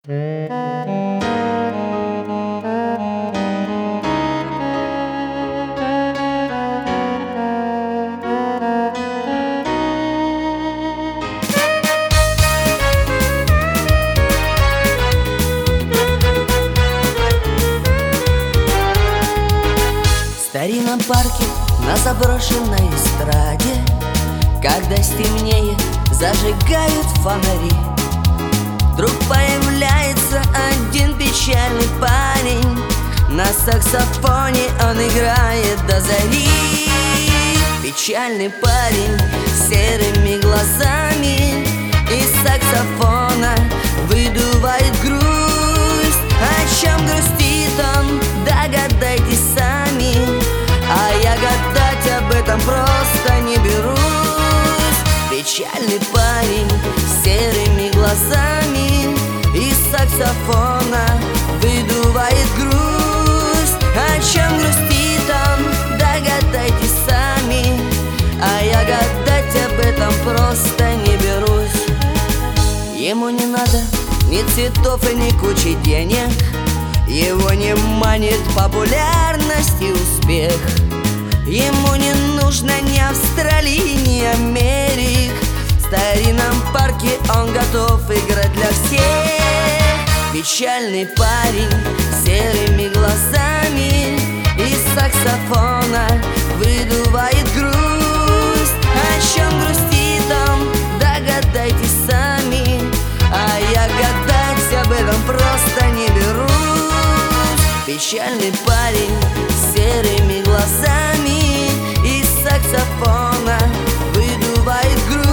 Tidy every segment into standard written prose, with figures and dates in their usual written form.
В старинном парке на заброшенной эстраде, когда стемнеет, зажигают фонари. Вдруг появляется один печальный парень. На саксофоне он играет до зари. Печальный парень с серыми глазами из саксофона выдувает грусть. О чем грустит он, догадайтесь сами, а я гадать об этом просто не берусь. Печальный парень с серыми глазами из саксофона выдувает грусть. О чем грустит он, догадайтесь сами, а я гадать об этом просто не берусь. Ему не надо ни цветов и ни кучи денег, его не манит популярность и успех. Ему не нужно ни Австралии, ни Америк. В старинном парке он готов играть для всех. Печальный парень с серыми глазами из саксофона выдувает грусть. О чем грустит он, догадайтесь сами, а я гадать об этом просто не берусь. Печальный парень с серыми глазами из саксофона выдувает грусть.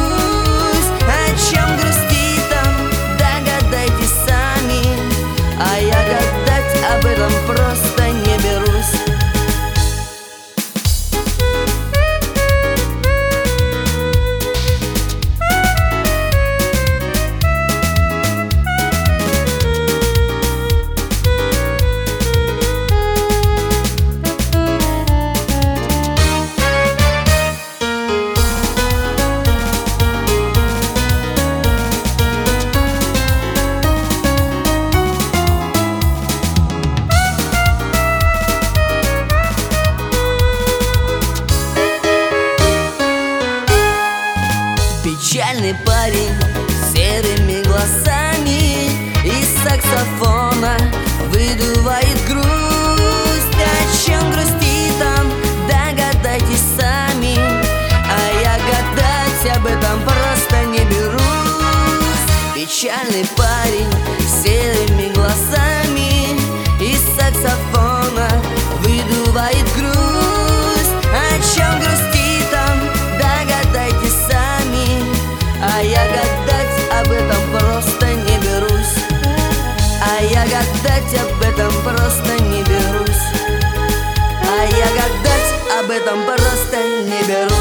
О чем грустит он, догадайтесь сами, а я гадать об этом просто не берусь. Печальный парень с серыми глазами из саксофона выдувает грусть. О чем грустит он, догадайтесь сами, а я гадать об этом просто не берусь. Печальный парень с серыми глазами из саксофона выдувает грусть. О чем грустит он, догадайтесь сами, а я гадать об этом просто не берусь. А я гадать об этом просто не берусь. А я гадать об этом просто не берусь.